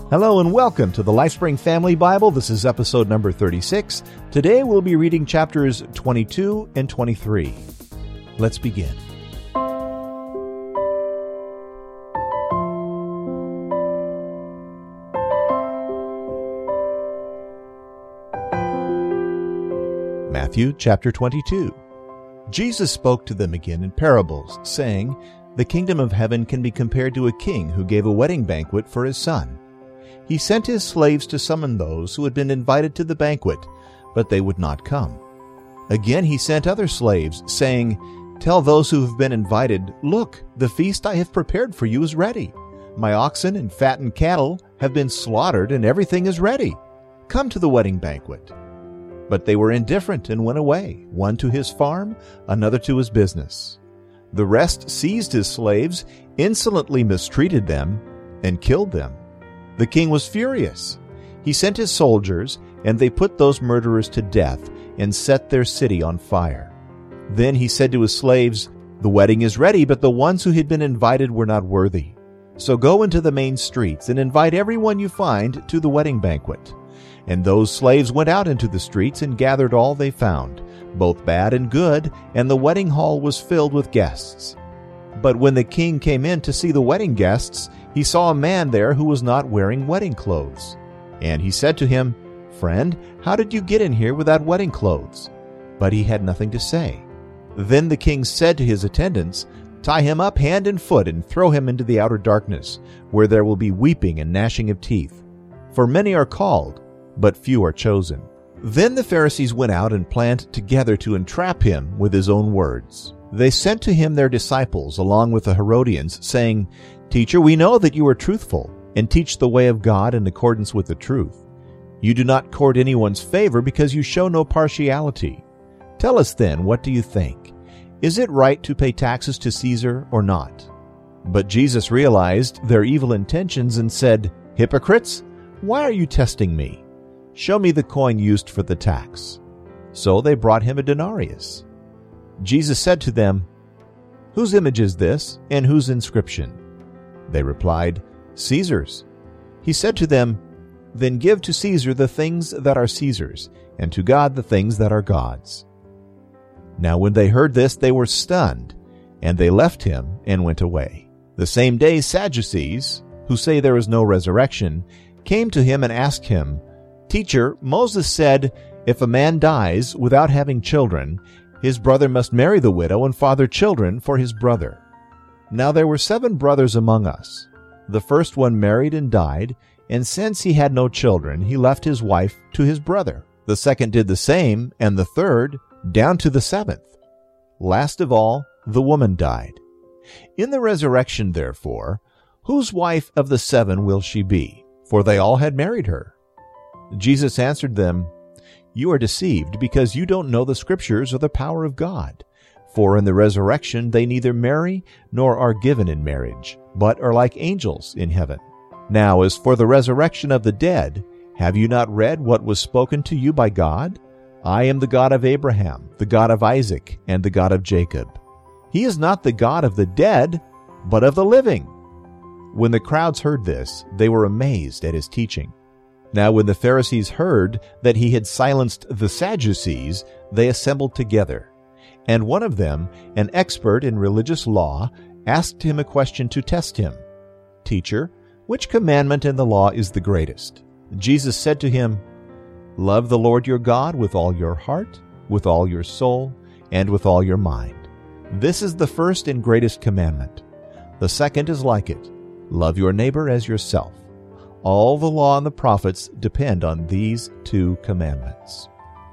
Hello and welcome to the LifeSpring Family Bible. This is episode number 36. Today we'll be reading chapters 22 and 23. Let's begin. Matthew chapter 22. Jesus spoke to them again in parables, saying, "The kingdom of heaven can be compared to a king who gave a wedding banquet for his son. He sent his slaves to summon those who had been invited to the banquet, but they would not come. Again he sent other slaves, saying, 'Tell those who have been invited, look, the feast I have prepared for you is ready. My oxen and fattened cattle have been slaughtered, and everything is ready. Come to the wedding banquet.' But they were indifferent and went away, one to his farm, another to his business. The rest seized his slaves, insolently mistreated them, and killed them. The king was furious. He sent his soldiers, and they put those murderers to death and set their city on fire. Then he said to his slaves, 'The wedding is ready, but the ones who had been invited were not worthy. So go into the main streets and invite everyone you find to the wedding banquet.' And those slaves went out into the streets and gathered all they found, both bad and good, and the wedding hall was filled with guests. But when the king came in to see the wedding guests, he saw a man there who was not wearing wedding clothes. And he said to him, 'Friend, how did you get in here without wedding clothes?' But he had nothing to say. Then the king said to his attendants, 'Tie him up hand and foot and throw him into the outer darkness, where there will be weeping and gnashing of teeth. For many are called, but few are chosen.' Then the Pharisees went out and planned together to entrap him with his own words. They sent to him their disciples along with the Herodians, saying, 'Teacher, we know that you are truthful and teach the way of God in accordance with the truth. You do not court anyone's favor because you show no partiality. Tell us then, what do you think? Is it right to pay taxes to Caesar or not?' But Jesus realized their evil intentions and said, 'Hypocrites, why are you testing me? Show me the coin used for the tax.' So they brought him a denarius. Jesus said to them, 'Whose image is this, and whose inscription?' They replied, 'Caesar's.' He said to them, 'Then give to Caesar the things that are Caesar's, and to God the things that are God's.' Now when they heard this, they were stunned, and they left him and went away. The same day Sadducees, who say there is no resurrection, came to him and asked him, 'Teacher, Moses said, if a man dies without having children, his brother must marry the widow and father children for his brother. Now there were 7 brothers among us. The first one married and died, and since he had no children, he left his wife to his brother. The second did the same, and the third, down to the 7th. Last of all, the woman died. In the resurrection, therefore, whose wife of the 7 will she be? For they all had married her.' Jesus answered them, 'You are deceived, because you don't know the Scriptures or the power of God. For in the resurrection they neither marry nor are given in marriage, but are like angels in heaven. Now as for the resurrection of the dead, have you not read what was spoken to you by God? I am the God of Abraham, the God of Isaac, and the God of Jacob. He is not the God of the dead, but of the living.' When the crowds heard this, they were amazed at his teaching. Now when the Pharisees heard that he had silenced the Sadducees, they assembled together. And one of them, an expert in religious law, asked him a question to test him. 'Teacher, which commandment in the law is the greatest?' Jesus said to him, 'Love the Lord your God with all your heart, with all your soul, and with all your mind. This is the first and greatest commandment. The second is like it. Love your neighbor as yourself. All the law and the prophets depend on these 2 commandments.'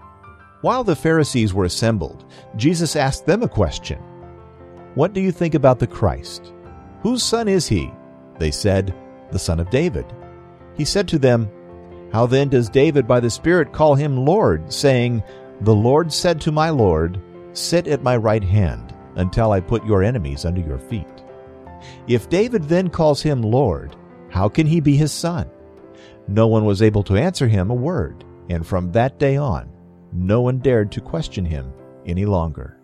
While the Pharisees were assembled, Jesus asked them a question. 'What do you think about the Christ? Whose son is he?' They said, 'The son of David.' He said to them, 'How then does David by the Spirit call him Lord, saying, "The Lord said to my Lord, sit at my right hand until I put your enemies under your feet"? If David then calls him Lord, how can he be his son?' No one was able to answer him a word, and from that day on, no one dared to question him any longer."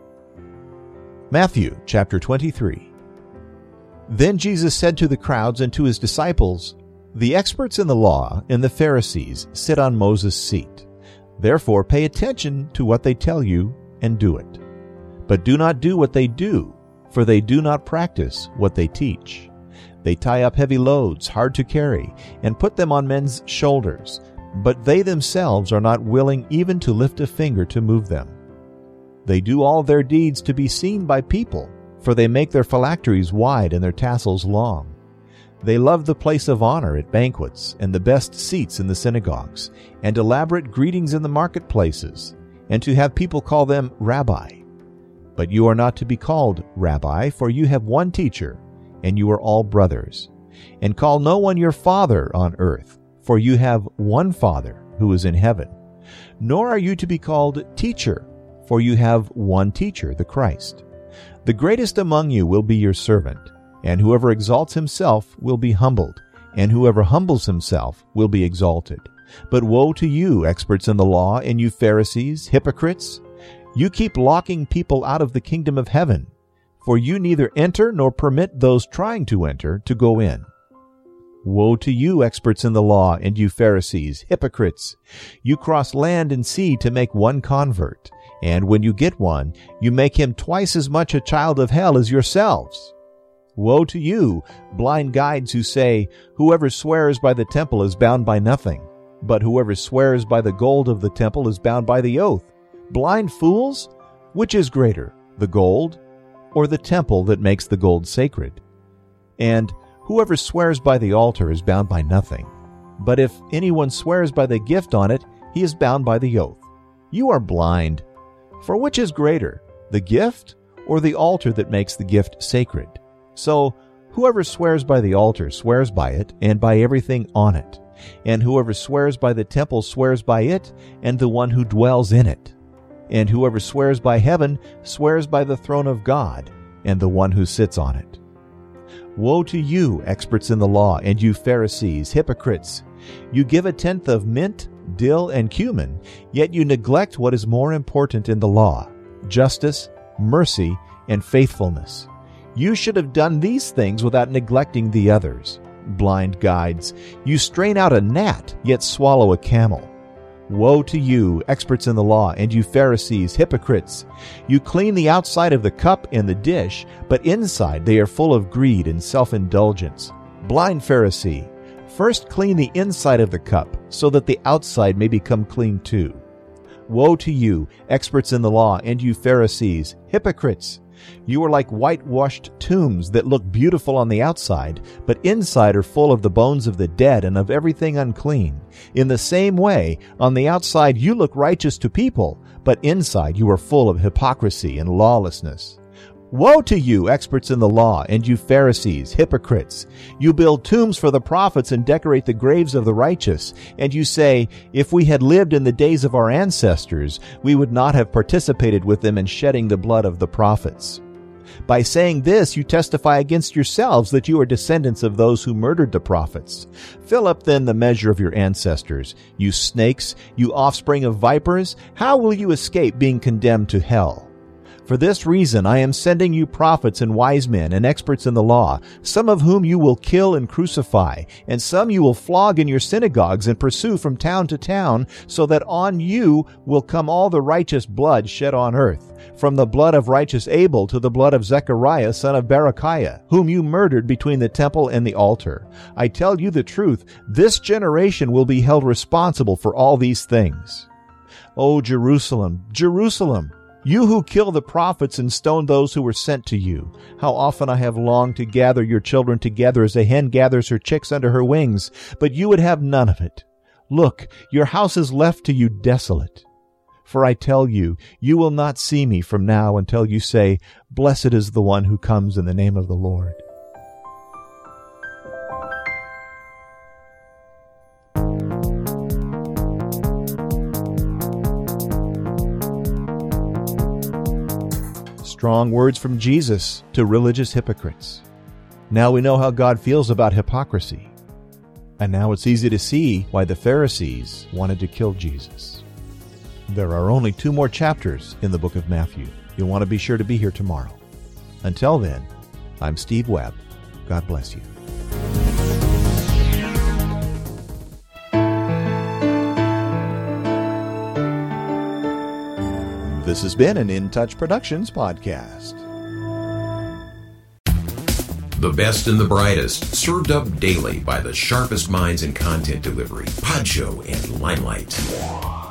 Matthew chapter 23. Then Jesus said to the crowds and to his disciples, The experts in the law and the Pharisees sit on Moses' seat. Therefore pay attention to what they tell you and do it. But do not do what they do, for they do not practice what they teach. They tie up heavy loads, hard to carry, and put them on men's shoulders, but they themselves are not willing even to lift a finger to move them. They do all their deeds to be seen by people, for they make their phylacteries wide and their tassels long. They love the place of honor at banquets and the best seats in the synagogues, and elaborate greetings in the marketplaces, and to have people call them Rabbi. But you are not to be called Rabbi, for you have one teacher, and you are all brothers. And call no one your father on earth, for you have one Father who is in heaven. Nor are you to be called teacher, for you have one teacher, the Christ. The greatest among you will be your servant, and whoever exalts himself will be humbled, and whoever humbles himself will be exalted. But woe to you, experts in the law, and you Pharisees, hypocrites! You keep locking people out of the kingdom of heaven, for you neither enter nor permit those trying to enter to go in. Woe to you, experts in the law, and you Pharisees, hypocrites! You cross land and sea to make one convert, and when you get one, you make him twice as much a child of hell as yourselves. Woe to you, blind guides who say, whoever swears by the temple is bound by nothing, but whoever swears by the gold of the temple is bound by the oath. Blind fools! Which is greater, the gold or the temple that makes the gold sacred? And whoever swears by the altar is bound by nothing, but if anyone swears by the gift on it, he is bound by the oath. You are blind. For which is greater, the gift or the altar that makes the gift sacred? So whoever swears by the altar swears by it and by everything on it. And whoever swears by the temple swears by it and the one who dwells in it. And whoever swears by heaven swears by the throne of God and the one who sits on it. Woe to you, experts in the law, and you Pharisees, hypocrites! You give a tenth of mint, dill, and cumin, yet you neglect what is more important in the law, justice, mercy, and faithfulness. You should have done these things without neglecting the others. Blind guides, you strain out a gnat, yet swallow a camel. Woe to you, experts in the law, and you Pharisees, hypocrites! You clean the outside of the cup and the dish, but inside they are full of greed and self-indulgence. Blind Pharisee, first clean the inside of the cup, so that the outside may become clean too. Woe to you, experts in the law, and you Pharisees, hypocrites! You are like whitewashed tombs that look beautiful on the outside, but inside are full of the bones of the dead and of everything unclean. In the same way, on the outside you look righteous to people, but inside you are full of hypocrisy and lawlessness. Woe to you, experts in the law, and you Pharisees, hypocrites! You build tombs for the prophets and decorate the graves of the righteous, and you say, if we had lived in the days of our ancestors, we would not have participated with them in shedding the blood of the prophets. By saying this, you testify against yourselves that you are descendants of those who murdered the prophets. Fill up then the measure of your ancestors. You snakes, you offspring of vipers, how will you escape being condemned to hell? For this reason I am sending you prophets and wise men and experts in the law, some of whom you will kill and crucify, and some you will flog in your synagogues and pursue from town to town, so that on you will come all the righteous blood shed on earth, from the blood of righteous Abel to the blood of Zechariah son of Berechiah, whom you murdered between the temple and the altar. I tell you the truth, this generation will be held responsible for all these things. O Jerusalem, Jerusalem! You who kill the prophets and stone those who were sent to you. How often I have longed to gather your children together as a hen gathers her chicks under her wings, but you would have none of it. Look, your house is left to you desolate. For I tell you, you will not see me from now until you say, Blessed is the one who comes in the name of the Lord. Strong words from Jesus to religious hypocrites. Now we know how God feels about hypocrisy. And now it's easy to see why the Pharisees wanted to kill Jesus. There are only 2 more chapters in the book of Matthew. You'll want to be sure to be here tomorrow. Until then, I'm Steve Webb. God bless you. This has been an In Touch Productions podcast. The best and the brightest, served up daily by the sharpest minds in content delivery, Podshow and Limelight.